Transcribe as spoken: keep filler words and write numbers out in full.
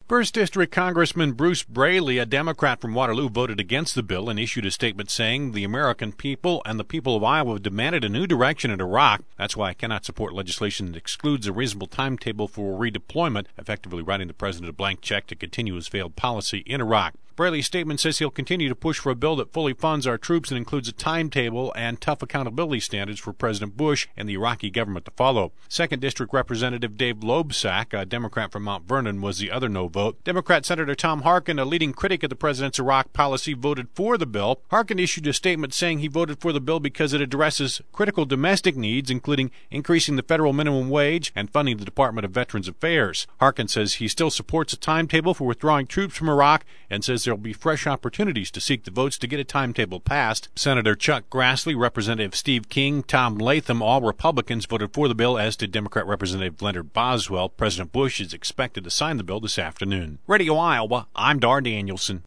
First District Congressman Bruce Braley, a Democrat from Waterloo, voted against the bill and issued a statement saying the American people and the people of Iowa have demanded a new direction in Iraq. That's why I cannot support legislation that excludes a reasonable timetable for redeployment, effectively writing the president a blank check to continue his failed policy in Iraq. Braley's statement says he'll continue to push for a bill that fully funds our troops and includes a timetable and tough accountability standards for President Bush and the Iraqi government to follow. Second District Representative Dave Loebsack, a Democrat from Mount Vernon, was the other no vote. Democrat Senator Tom Harkin, a leading critic of the president's Iraq policy, voted for the bill. Harkin issued a statement saying he voted for the bill because it addresses critical domestic needs, including increasing the federal minimum wage and funding the Department of Veterans Affairs. Harkin says he still supports a timetable for withdrawing troops from Iraq and says there will be fresh opportunities to seek the votes to get a timetable passed. Senator Chuck Grassley, Representative Steve King, Tom Latham, all Republicans voted for the bill, as did Democrat Representative Leonard Boswell. President Bush is expected to sign the bill this afternoon. Radio Iowa, I'm Dar Danielson.